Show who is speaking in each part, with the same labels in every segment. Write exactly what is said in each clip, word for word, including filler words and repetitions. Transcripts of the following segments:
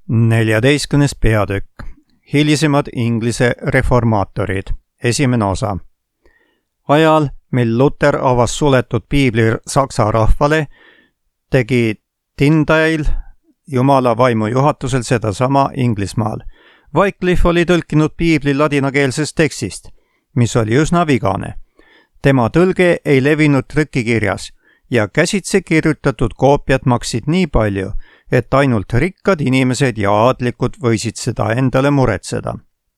Speaker 1: neljateistkümnes peatükk. Hilisemad Inglise reformaatorid. Esimene osa. Ajal, mil Luther avas suletud piibli saksa rahvale, tegi Tyndale Jumala vaimu juhatusel sedasama Inglismaal. Wycliffe oli tõlkinud piibli ladinakeelsest tekstist, mis oli üsna vigane. Tema tõlge ei levinud trükikirjas ja käsitse kirjutatud koopiad maksid nii palju, et ainult rikkad inimesed ja aadlikud võisid seda endale muretseda.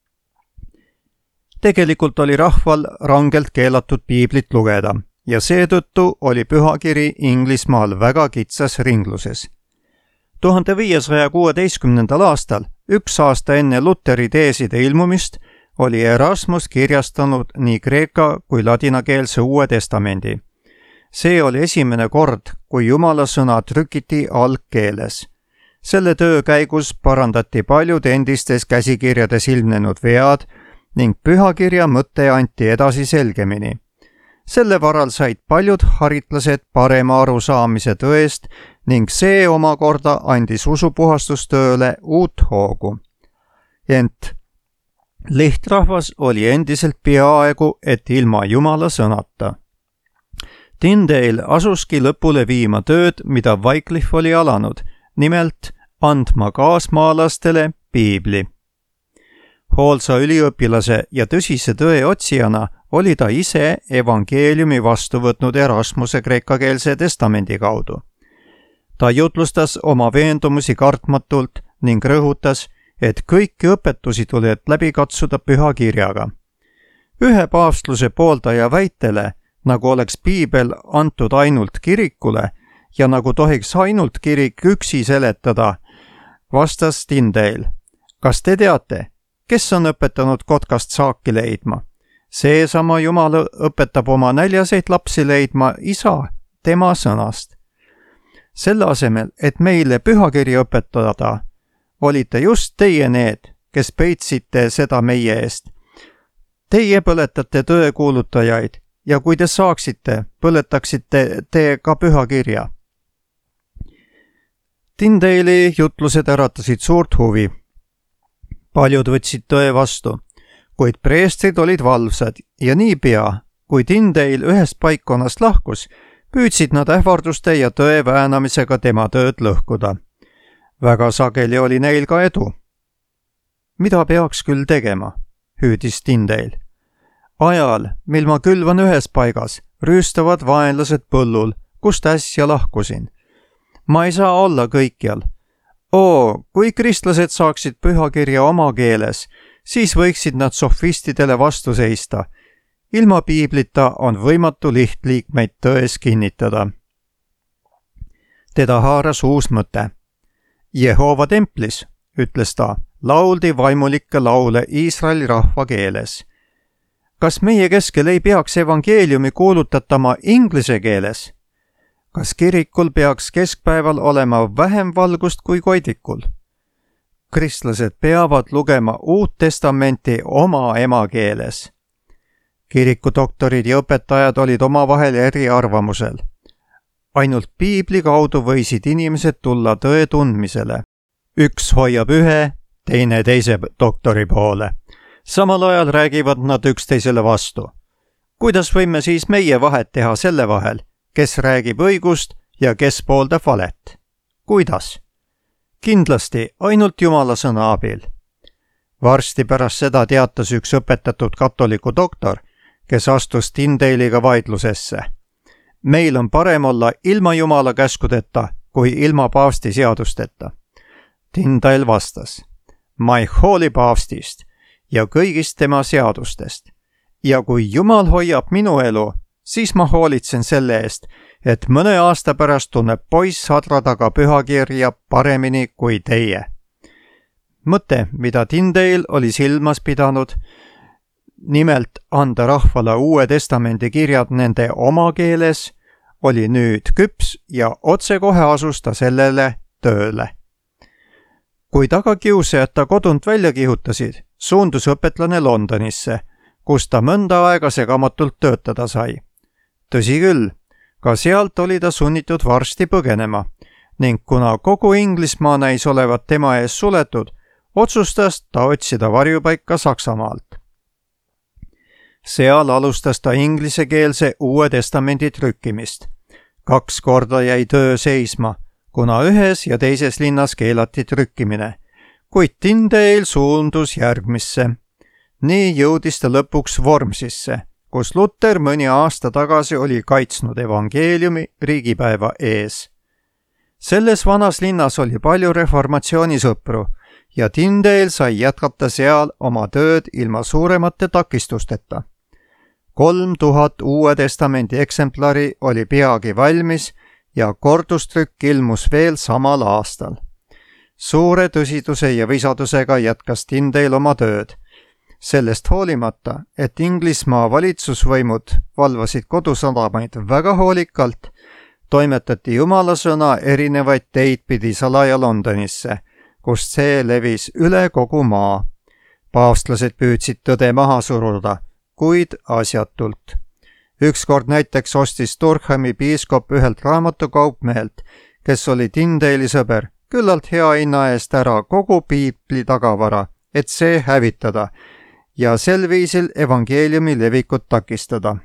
Speaker 1: Tegelikult oli rahval rangelt keelatud piiblit lugeda ja seetõttu oli pühakiri Inglismaal väga kitsas ringluses. tuhande viiesaja kuueteistkümnendal aastal, üks aasta enne Lutheri teeside ilmumist, oli Erasmus kirjastanud nii kreeka kui ladinakeelse Uue Testamendi. See oli esimene kord, kui Jumala sõna trükiti algkeeles. Selle töö käigus parandati paljud endistes käsikirjades ilmnenud vead ning pühakirja mõte anti edasi selgemini. Selle varal said paljud haritlased parema arusaamise tõest ning see omakorda andis usupuhastustööle uut hoogu. Ent lihtrahvas oli endiselt peaaegu, et ilma Jumala sõnata. Tyndale asuski lõpule viima tööd, mida Wycliffe oli alanud, nimelt andma kaasmaalastele piibli. Hoolsa üliõpilase ja tõsise tõe otsijana oli ta ise evangeeliumi vastu võtnud Erasmuse kreekakeelse testamendi kaudu. Ta jutlustas oma veendumusi kartmatult ning rõhutas, et kõiki õpetusi tuleb läbi katsuda pühakirjaga. Ühe paavstluse pooldaja väitele, nagu oleks piibel antud ainult kirikule ja nagu tohiks ainult kirik üksi seletada, vastas Tyndale. Kas te teate, kes on õpetanud kotkast saaki leidma? Seesama Jumal õpetab oma näljaseid lapsi leidma isa tema sõnast. Selle asemel, et meile pühakiri õpetada, olite just teie need, kes peitsite seda meie eest. Teie põletate tõe kuulutajaid ja kui te saaksite, põletaksite te ka pühakirja. Tyndale'i jutlused äratasid suurt huvi. Paljud võtsid tõe vastu, kuid preestrid olid valvsad ja niipea, kui Tyndale ühest paikkonnast lahkus, püüdsid nad ähvarduste ja tõe väänamisega tema tööd lõhkuda. Väga sageli oli neil ka edu. Mida peaks küll tegema, hüüdis Tyndale. Ajal, mil ma külvan ühes paigas, rüüstavad vaenlased põllul, kust äsja lahkusin. Ma ei saa olla kõikjal. Oo, kui kristlased saaksid pühakirja oma keeles, siis võiksid nad sofistidele vastu seista. Ilma piiblita on võimatu lihtliikmeid tões kinnitada. Teda haaras uus mõte. Jehova templis, ütles ta, lauldi vaimulikke laule Iisraeli rahva keeles. Kas meie keskel ei peaks evangeeliumi kuulutatama inglise keeles? Kas kirikul peaks keskpäeval olema vähem valgust kui koidikul? Kristlased peavad lugema Uut Testamenti oma emakeeles. Kirikudoktorid ja õpetajad olid omavahel eri arvamusel. Ainult piibli kaudu võisid inimesed tulla tõe tundmisele. Üks hoiab ühe, teine teise doktori poole. Samal ajal räägivad nad üksteisele vastu. Kuidas võime siis meie vahet teha selle vahel, kes räägib õigust ja kes pooldab valet? Kuidas? Kindlasti ainult Jumala sõna abil. Varsti pärast seda teatas üks õpetatud katoliku doktor, kes astus Tyndale'iga vaidlusesse. Meil on parem olla ilma Jumala käskudeta kui ilma paavsti seadusteta. Tyndale vastas. Ma ei hooli paavstist ja kõigist tema seadustest. Ja kui Jumal hoiab minu elu, siis ma hoolitsen selle eest, et mõne aasta pärast tunneb poiss hadra taga pühakirja paremini kui teie. Mõte, mida Tyndale oli silmas pidanud, nimelt anda rahvale Uue Testamendi kirjad nende oma keeles, oli nüüd küps ja otsekohe asus ta sellele tööle. Kui tagakiusajad ta kodunt välja kihutasid, suundus õpetlane Londonisse, kus ta mõnda aega segamatult töötada sai. Tõsi küll, ka sealt oli ta sunnitud varsti põgenema, ning kuna kogu Inglismaa näis olevat tema ees suletud, otsustas ta otsida varjupaika Saksamaalt. Seal alustas ta inglisekeelse Uue Testamendi trükkimist. Kaks korda jäi töö seisma, kuna ühes ja teises linnas keelati trükkimine, kuid Tyndale suundus järgmisse. Nii jõudis ta lõpuks Wormsisse, kus Luther mõni aasta tagasi oli kaitsnud evangeeliumi riigipäeva ees. Selles vanas linnas oli palju reformatsioonisõpru ja Tyndale sai jätkata seal oma tööd ilma suuremate takistusteta. Kolm tuhat Uue Testamendi eksemplari oli peagi valmis ja kordustrükk ilmus veel samal aastal. Suure tõsiduse ja visadusega jätkas Tyndale oma tööd. Sellest hoolimata, et Inglismaa valitsusvõimud valvasid kodusadamaid väga hoolikalt, toimetati Jumala sõna erinevaid teid pidi salaja Londonisse, kust see levis üle kogu maa. Paavstlased püüdsid tõde maha suruda, kuid asjatult. Ükskord näiteks ostis Durhami piiskop ühelt raamatukaupmehelt, kes oli Tyndale'i sõber, küllalt hea hinna eest ära kogu piibli tagavara, et see hävitada ja sel viisil evangeeliumi levikut takistada.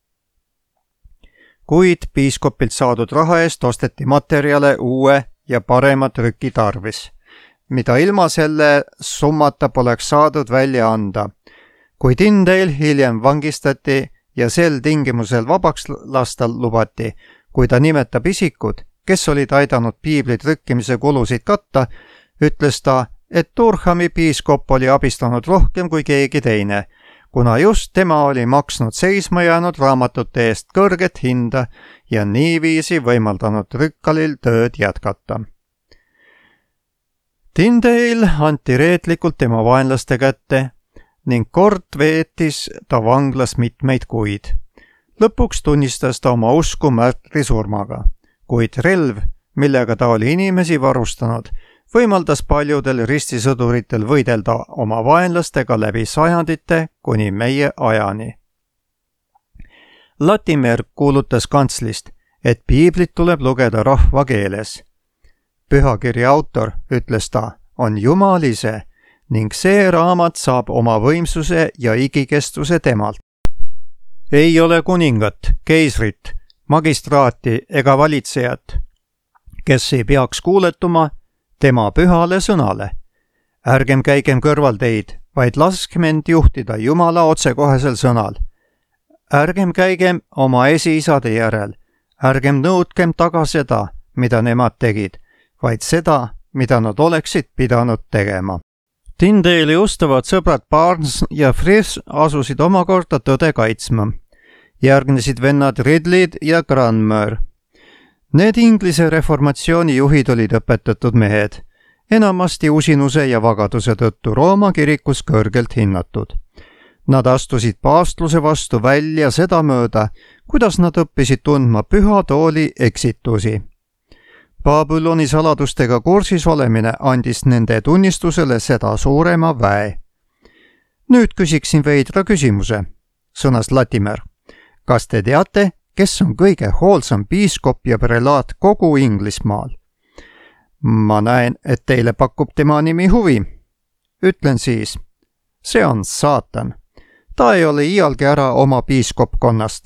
Speaker 1: Kuid piiskopilt saadud raha eest osteti materjale uue ja parema trüki tarvis, mida ilma selle summata poleks saadud välja anda. Kui Tyndale hiljem vangistati ja sel tingimusel vabaks lasta lubati, kui ta nimetab isikud, kes olid aidanud piibli trükkimise kulusid katta, ütles ta, et Durhami piiskop oli abistanud rohkem kui keegi teine, kuna just tema oli maksnud seisma jäänud raamatute eest kõrget hinda ja niiviisi võimaldanud trükkalil tööd jätkata. Tyndale anti reetlikult tema vaenlaste kätte ning kord veetis ta vanglas mitmeid kuid. Lõpuks tunnistas ta oma usku märtrisurmaga, kuid relv, millega ta oli inimesi varustanud, võimaldas paljudel ristisõduritel võidelda oma vaenlastega läbi sajandite kuni meie ajani. Latimer kuulutas kantslist, et piiblit tuleb lugeda rahva keeles. Pühakirja autor, ütles ta, on Jumal ise ning see raamat saab oma võimsuse ja igikestuse temalt. Ei ole kuningat, keisrit, magistraati ega valitsejat, kes ei peaks kuuletuma tema pühale sõnale. Ärgem käigem kõrvalteid, vaid laskem end juhtida Jumala otsekohesel sõnal. Ärgem käigem oma esiisade järel, ärgem nõudkem taga seda, mida nemad tegid, vaid seda, mida nad oleksid pidanud tegema. Tyndale'i ustavad sõbrad Barnes ja Frith asusid omakorda tõde kaitsma. Järgnesid vennad Ridley ja Cranmer. Need Inglise reformatsiooni juhid olid õpetatud mehed, enamasti usinuse ja vagaduse tõttu Rooma kirikus kõrgelt hinnatud. Nad astusid paavstluse vastu välja sedamööda, kuidas nad õppisid tundma püha tooli eksitusi. Babyloni saladustega kursis olemine andis nende tunnistusele seda suurema väe. Nüüd küsiksin veidra küsimuse, sõnas Latimer. Kas te teate, kes on kõige hoolsam piiskop ja prelaat kogu Inglismaal? Ma näen, et teile pakub tema nimi huvi. Ütlen siis, see on saatan. Ta ei ole iialgi ära oma piiskopkonnast.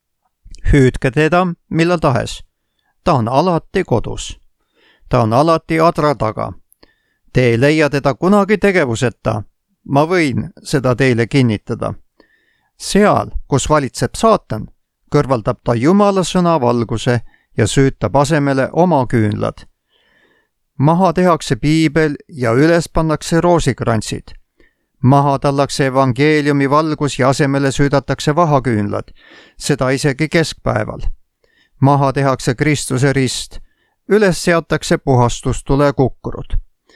Speaker 1: Hüüdke teda millal tahes. Ta on alati kodus. Ta on alati adra taga. Te ei leia teda kunagi tegevuseta. Ma võin seda teile kinnitada. Seal, kus valitseb saatan, kõrvaldab ta Jumala sõna valguse ja süütab asemele oma küünlad. Maha tehakse piibel ja üles pannakse roosikrantsid. Maha tallakse evangeeliumi valgus ja asemele süüdatakse vahaküünlad, seda isegi keskpäeval. Maha tehakse Kristuse rist, üles seatakse puhastustule kukkrud.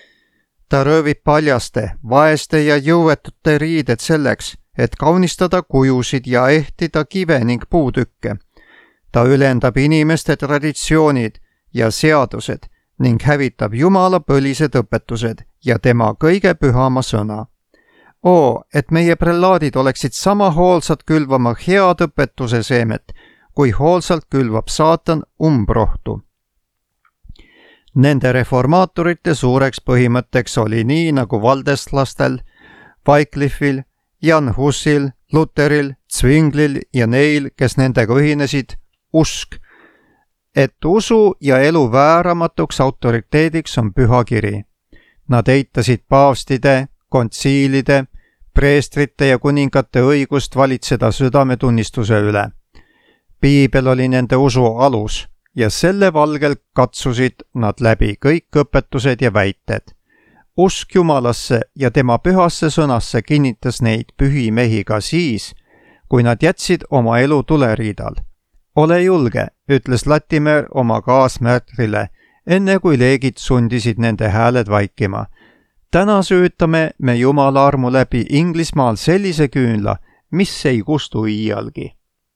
Speaker 1: Ta röövib paljaste, vaeste ja jõuetute riided selleks, et kaunistada kujusid ja ehtida kive ning puutükke. Ta ülendab inimeste traditsioonid ja seadused ning hävitab Jumala põlised õpetused ja tema kõige pühama sõna. Oo, et meie prelaadid oleksid sama hoolsad külvama head õpetuse seemet, kui hoolsalt külvab saatan umbrohtu. Nende reformaatorite suureks põhimõtteks oli nii nagu valdeslastel, Wycliffil, Jan Husil, Lutheril, Zwinglil ja neil, kes nendega ühinesid, usk, et usu ja elu vääramatuks autoriteediks on püha kiri. Nad eitasid paavstide, kontsiilide, preestrite ja kuningate õigust valitseda südametunnistuse üle. Piibel oli nende usu alus ja selle valgel katsusid nad läbi kõik õpetused ja väited. Usk Jumalasse ja tema pühasse sõnasse kinnitas neid pühi mehi ka siis, kui nad jätsid oma elu tuleriidal. Ole julge, ütles Latimer oma kaasmärtrile, enne kui leegid sundisid nende hääled vaikima. Täna süütame me Jumala armu läbi Inglismaal sellise küünla, mis ei kustu iialgi.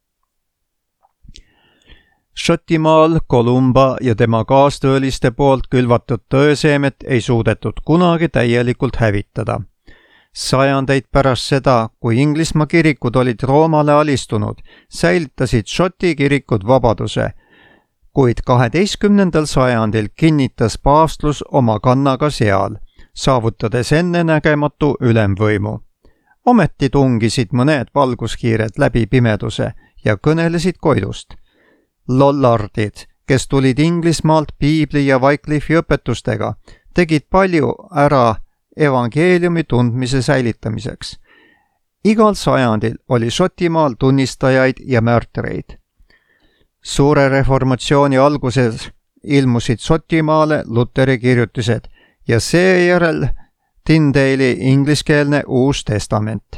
Speaker 1: Šotimaal Kolumba ja tema kaastööliste poolt külvatud tõeseemet ei suudetud kunagi täielikult hävitada. Sajandeid pärast seda, kui Inglismaa kirikud olid Roomale alistunud, säilitasid Šoti kirikud vabaduse, kuid kaheteistkümnendal sajandil kinnitas paavstlus oma kannaga seal, saavutades ennenägematu ülemvõimu. Ometi tungisid mõned valguskiired läbi pimeduse ja kõnelesid Koidust. Lollardid, kes tulid Inglismaalt Piibli ja Wycliffi õpetustega, tegid palju ära evangeeliumi tundmise säilitamiseks. Igal sajandil oli Šotimaal tunnistajaid ja märtreid. Suure reformatsiooni alguses ilmusid Šotimaale Luteri kirjutised ja seejärel Tyndale'i ingliskeelne Uus Testament.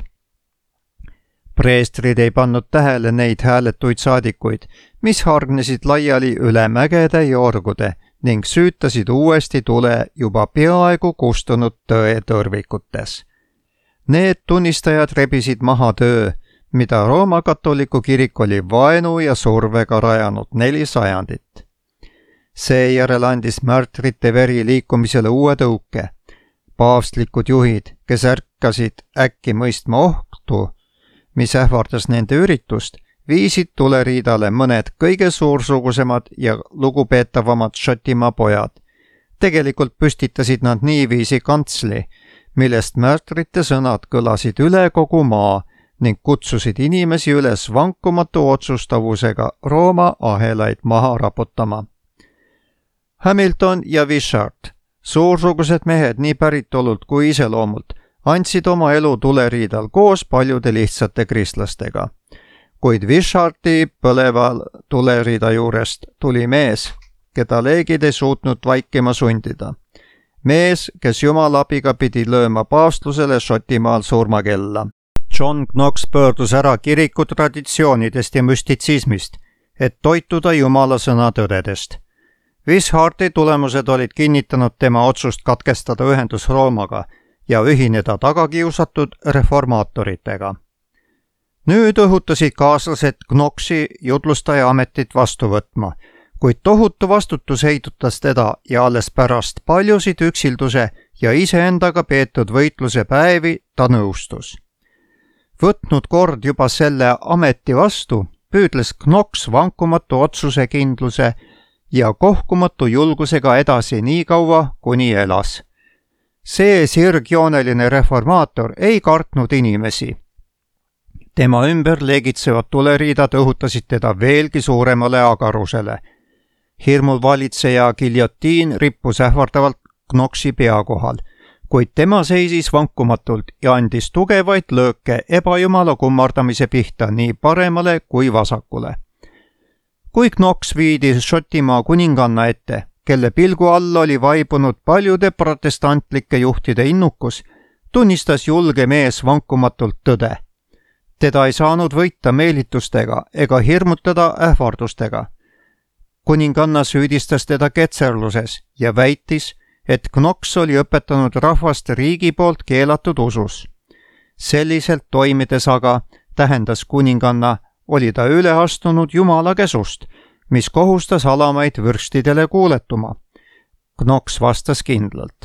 Speaker 1: Preestrid ei pannud tähele neid hääletuid saadikuid, mis hargnesid laiali üle mägede ja orgude ning süütasid uuesti tule juba peaaegu kustunud tõe tõrvikutes. Need tunnistajad rebisid maha töö, mida Rooma katoliku kirik oli vaenu ja survega rajanud neli sajandit. Seejärel andis märtrite veri liikumisele uue tõuke. Paavstlikud juhid, kes ärkasid äkki mõistma ohtu, mis ähvardas nende üritust, viisid tuleriidale mõned kõige suursugusemad ja lugupeetavamad Šotimaa pojad. Tegelikult püstitasid nad niiviisi kantsli, millest märtrite sõnad kõlasid üle kogu maa ning kutsusid inimesi üles vankumatu otsustavusega Rooma ahelaid maha raputama. Hamilton ja Wishart, suursugused mehed nii päritolult kui iseloomult, andsid oma elu tuleriidal koos paljude lihtsate kristlastega. Kuid Wisharti põleval tuleriida juurest tuli mees, keda leegid ei suutnud vaikima sundida. Mees, kes Jumala abiga pidi lööma paavstlusele Šotimaal surmakella. John Knox pöördus ära kiriku traditsioonidest ja müstitsismist, et toituda Jumala sõna tõdedest. Wisharti tulemused olid kinnitanud tema otsust katkestada ühendus Roomaga ja ühineda tagakiusatud reformaatoritega. Nüüd õhutasid kaaslased Knoxi jutlustaja ametit vastu võtma, kuid tohutu vastutus heidutas teda ja alles pärast paljusid üksilduse ja iseendaga peetud võitluse päevi ta nõustus. Võtnud kord juba selle ameti vastu, püüdles Knox vankumatu otsusekindluse ja kohkumatu julgusega edasi nii kaua, kuni elas. See sirgjooneline reformaator ei kartnud inimesi. Tema ümber leegitsevad tuleriidad õhutasid teda veelgi suuremale agarusele. Hirmul valitseja giljotiin rippus ähvardavalt Knoxi pea kohal, kuid tema seisis vankumatult ja andis tugevaid lööke ebajumala kummardamise pihta nii paremale kui vasakule. Kui Knox viidi Šotimaa kuninganna ette, kelle pilgu all oli vaibunud paljude protestantlike juhtide innukus, tunnistas julge mees vankumatult tõde. Teda ei saanud võita meelitustega ega hirmutada ähvardustega. Kuninganna süüdistas teda ketserluses ja väitis, et Knox oli õpetanud rahvast riigi poolt keelatud usus. Selliselt toimides aga, tähendas kuninganna, oli ta üle astunud Jumala käsust, mis kohustas alamaid vürstidele kuuletuma. Knox vastas kindlalt.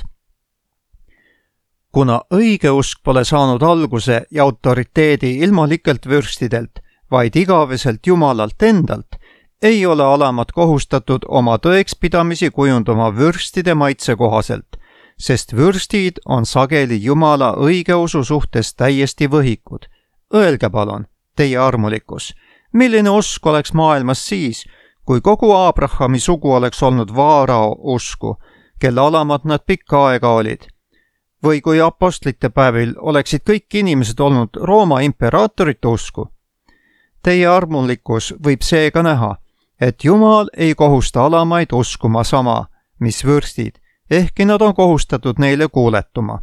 Speaker 1: Kuna õige usk pole saanud alguse ja autoriteedi ilmalikelt vürstidelt, vaid igaveselt Jumalalt endalt, ei ole alamad kohustatud oma tõekspidamisi kujundama vürstide maitse kohaselt, sest vürstid on sageli Jumala õigeusu suhtes täiesti võhikud. Öelge palun, teie armulikkus, milline usk oleks maailmas siis, kui kogu Abrahami sugu oleks olnud Vaarao usku, kelle alamad nad pikka aega olid? Või kui apostlite päevil oleksid kõik inimesed olnud Rooma imperaatorite usku? Teie armulikkus võib seega näha, et Jumal ei kohusta alamaid uskuma sama, mis vürstid, ehkki nad on kohustatud neile kuuletuma.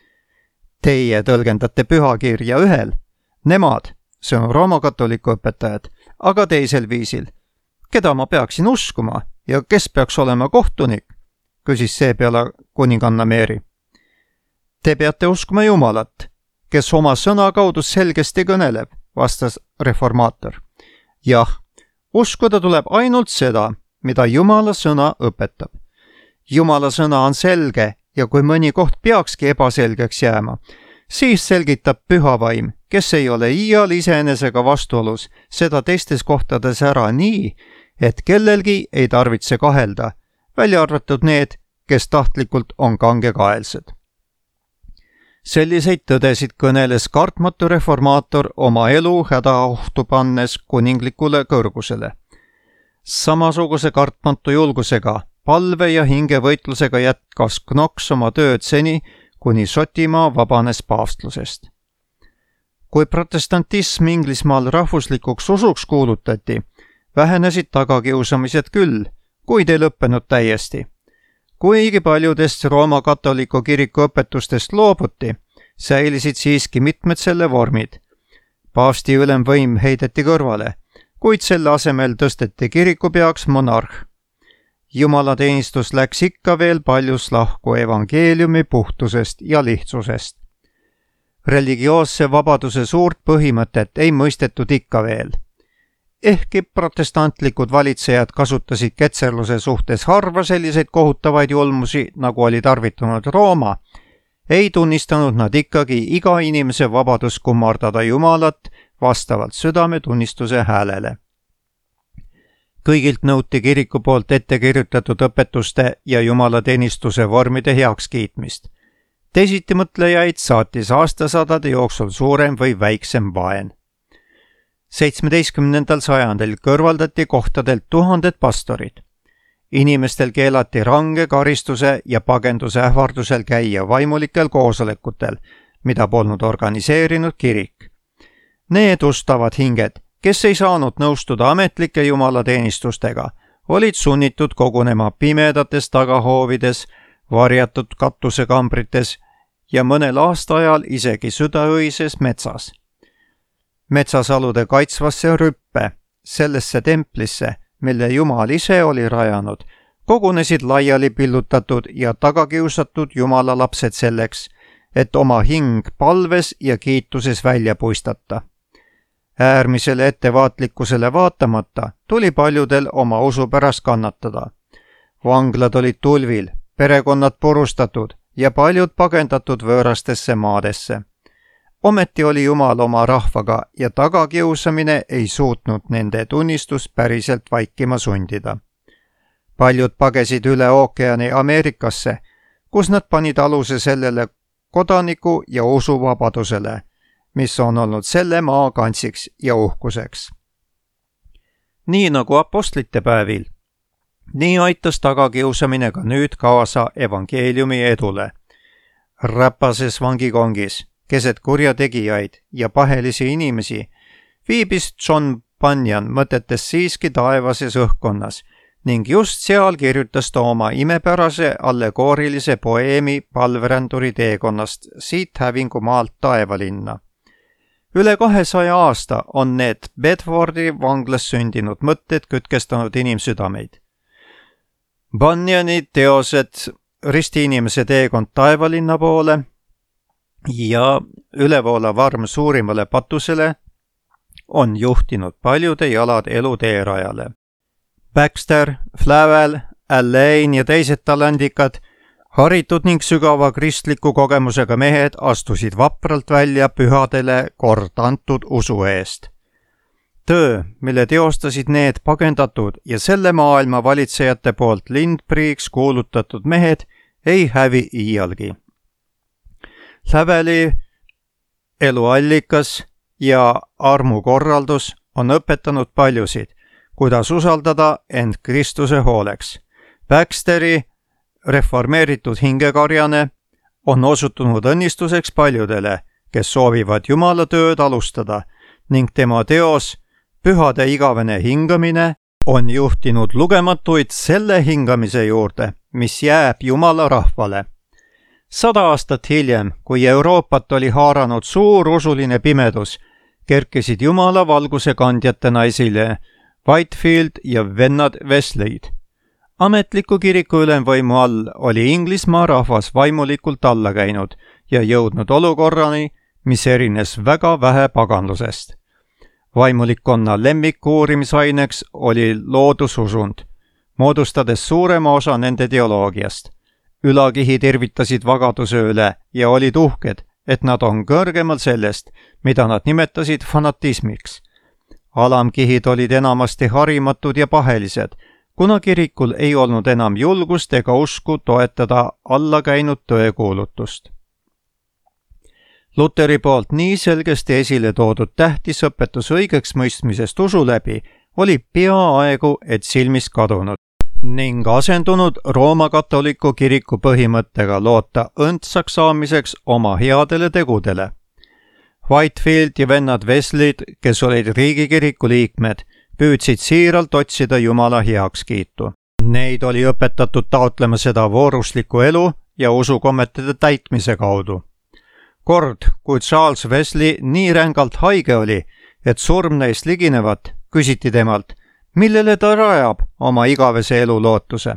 Speaker 1: Teie tõlgendate pühakirja ühel, nemad, see on roomakatoliku õpetajad, aga teisel viisil. Keda ma peaksin uskuma ja kes peaks olema kohtunik, küsis seepeale kuninganna Meeri. Te peate uskuma Jumalat, kes oma sõna kaudu selgesti kõneleb, vastas reformaator. Jah, uskuda tuleb ainult seda, mida Jumala sõna õpetab. Jumala sõna on selge ja kui mõni koht peakski ebaselgeks jääma, siis selgitab püha vaim, kes ei ole iial iseenesega vastuolus, seda teistes kohtades ära nii, et kellelgi ei tarvitse kahelda, välja arvatud need, kes tahtlikult on kangekaelsed. Selliseid tõdesid kõneles kartmatu reformaator oma elu hädaohtu pannes kuninglikule kõrgusele. Samasuguse kartmatu julgusega, palve ja hingevõitlusega jätkas Knox oma tööd seni, kuni Šotimaa vabanes paavstlusest. Kui protestantism Inglismaal rahvuslikuks usuks kuulutati, vähenesid tagakiusamised küll, kuid ei lõppenud täiesti. Kuigi paljudest Rooma katoliku kiriku õpetustest loobuti, säilisid siiski mitmed selle vormid. Paavsti ülemvõim heideti kõrvale, kuid selle asemel tõsteti kirikupeaks monarh. Jumalateenistus läks ikka veel paljus lahku evangeeliumi puhtusest ja lihtsusest. Religioosse vabaduse suurt põhimõtet ei mõistetud ikka veel. Ehkki protestantlikud valitsejad kasutasid ketserluse suhtes harva selliseid kohutavaid julmusi, nagu oli tarvitanud Rooma, ei tunnistanud nad ikkagi iga inimese vabadus kummardada Jumalat vastavalt südametunnistuse häälele. Kõigilt nõuti kiriku poolt ette kirjutatud õpetuste ja jumalateenistuse vormide heakskiitmist. Teisitimõtlejaid saatis aastasadade jooksul suurem või väiksem vaen. seitsmeteistkümnendal sajandil kõrvaldati kohtadelt tuhanded pastorid. Inimestel keelati range karistuse ja pagenduse ähvardusel käia vaimulikel koosolekutel, mida polnud organiseerinud kirik. Need ustavad hinged, kes ei saanud nõustuda ametlike jumalateenistustega, olid sunnitud kogunema pimedates tagahoovides, varjatud katusekambrites ja mõnel aastaajal isegi südaöises metsas. Metsasalude kaitsvasse rüppe, sellesse templisse, mille Jumal ise oli rajanud, kogunesid laiali pillutatud ja tagakiusatud Jumala lapsed selleks, et oma hing palves ja kiituses välja puistata. Äärmisele ettevaatlikkusele vaatamata tuli paljudel oma usu pärast kannatada. Vanglad olid tulvil, perekonnad purustatud ja paljud pagendatud võõrastesse maadesse. Ometi oli Jumal oma rahvaga ja tagakiusamine ei suutnud nende tunnistust päriselt vaikima sundida. Paljud pagesid üle ookeani Ameerikasse, kus nad panid aluse sellele kodaniku ja usuvabadusele, mis on olnud selle maa kantsiks ja uhkuseks. Nii nagu apostlite päevil, nii aitas tagakiusamine ka nüüd kaasa evangeeliumi edule. Räpases vangikongis, keset kurjategijaid ja pahelisi inimesi, viibis John Bunyan mõtetes siiski taevases õhkkonnas ning just seal kirjutas ta oma imepärase allegoorilise poeemi palveränduri teekonnast siit hävingumaalt taevalinna. Üle kahesaja aasta on need Bedfordi vanglas sündinud mõtted kütkestanud inimsüdameid. Bunyani teosed Risti inimese teekond taevalinna poole ja ülevoolav arm suurimale patusele on juhtinud paljude jalad eluteerajale. Baxter, Flavel, Allain ja teised talandikad, haritud ning sügava kristliku kogemusega mehed astusid vapralt välja pühadele kord antud usu eest. töö, mille teostasid need pagendatud ja selle maailma valitsejate poolt lindpriiks kuulutatud mehed, ei hävi iialgi. Läveli eluallikas ja armukorraldus on õpetanud paljusid, kuidas usaldada end Kristuse hooleks. Baxteri reformeeritud hingekarjane on osutunud õnnistuseks paljudele, kes soovivad Jumala tööd alustada ning tema teos Pühade igavene hingamine on juhtinud lugematuid selle hingamise juurde, mis jääb Jumala rahvale. Sada aastat hiljem, kui Euroopat oli haaranud suur usuline pimedus, kerkisid Jumala valguse kandjatena esile Whitefield ja vennad Wesley'd. Ametliku kiriku ülemvõimu all oli Inglismaa rahvas vaimulikult alla käinud ja jõudnud olukorrani, mis erines väga vähe paganlusest. Vaimulikkonna lemmikuurimisaineks oli loodususund, moodustades suurema osa nende teoloogiast. Ülakihid irvitasid vagaduse üle ja olid uhked, et nad on kõrgemal sellest, mida nad nimetasid fanatismiks. Alamkihid olid enamasti harimatud ja pahelised, kuna kirikul ei olnud enam julgust ega usku toetada allakäinud tõekuulutust. Luteri poolt nii selgesti esile toodud tähtis õpetus õigeks mõistmisest usu läbi oli peaaegu et silmist kadunud ning asendunud Rooma katoliku kiriku põhimõttega loota õndsaks saamiseks oma headele tegudele. Whitefield ja vennad Wesley'd, kes olid riigikiriku liikmed, püüdsid siiralt otsida Jumala heakskiitu. Neid oli õpetatud taotlema seda vooruslikku elu ja usukommetede täitmise kaudu. Kord, kui Charles Wesley nii rängalt haige oli, et surm neist liginevat, küsiti temalt, millele ta rajab oma igavese elu lootuse.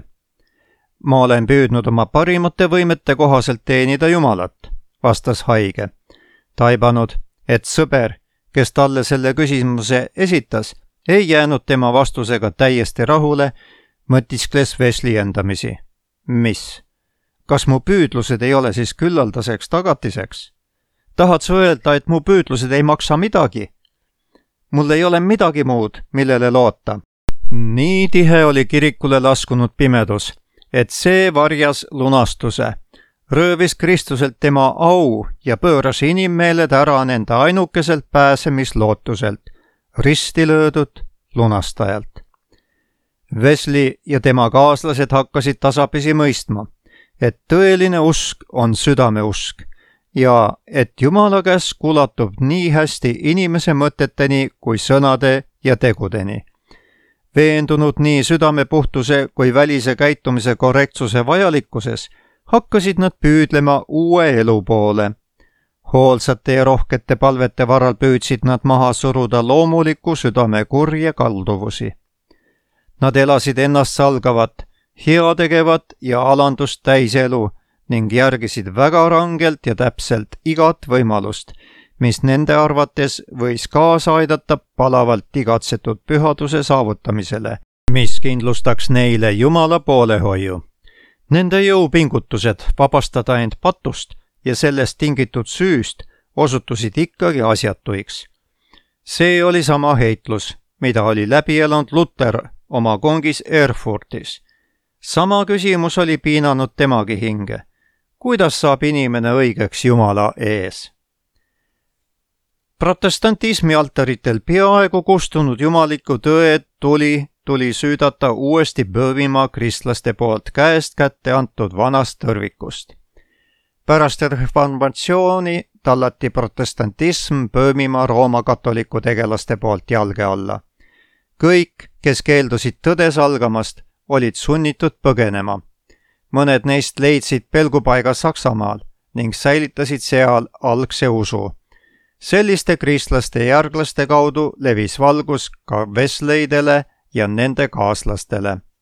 Speaker 1: Ma olen püüdnud oma parimate võimete kohaselt teenida Jumalat, vastas haige. Taibanud, et sõber, kes talle selle küsimuse esitas, ei jäänud tema vastusega täiesti rahule, mõtiskles Wesley endamisi. Mis? Kas mu püüdlused ei ole siis küllaldaseks tagatiseks? Tahad sa öelda, et mu püüdlused ei maksa midagi? Mul ei ole midagi muud, millele loota. Nii tihe oli kirikule laskunud pimedus, et see varjas lunastuse, röövis Kristuselt tema au ja pööras inimmeeled ära nende ainukeselt pääsemislootuselt, risti löödud lunastajalt. Wesley ja tema kaaslased hakkasid tasapisi mõistma, et tõeline usk on südameusk ja et Jumala käsk ulatub nii hästi inimese mõteteni kui sõnade ja tegudeni. Veendunud nii südamepuhtuse kui välise käitumise korrektsuse vajalikkuses, hakkasid nad püüdlema uue elu poole. Hoolsate ja rohkete palvete varal püüdsid nad maha suruda loomuliku südame kurje kalduvusi. Nad elasid ennast salgavat, heategevat ja alandust täiselu ning järgisid väga rangelt ja täpselt igat võimalust, mis nende arvates võis kaasa aidata palavalt igatsetud pühaduse saavutamisele, mis kindlustaks neile Jumala poolehoiu. Nende jõupingutused vabastada end patust ja sellest tingitud süüst osutusid ikkagi asjatuiks. See oli sama heitlus, mida oli läbi elanud Luter oma kongis Erfurtis. Sama küsimus oli piinanud temagi hinge. Kuidas saab inimene õigeks Jumala ees? Protestantismi altaritel peaaegu kustunud jumaliku tõe tuli, tuli süüdata uuesti Böömimaa kristlaste poolt käest kätte antud vanast tõrvikust. Pärast reformatsiooni tallati protestantism Böömimaa Rooma katoliku tegelaste poolt jalge alla. Kõik, kes keeldusid tõde salgamast, olid sunnitud põgenema. Mõned neist leidsid pelgupaiga Saksamaal ning säilitasid seal algse usu. Selliste kristlaste järglaste kaudu levis valgus ka Wesleydele ja nende kaaslastele.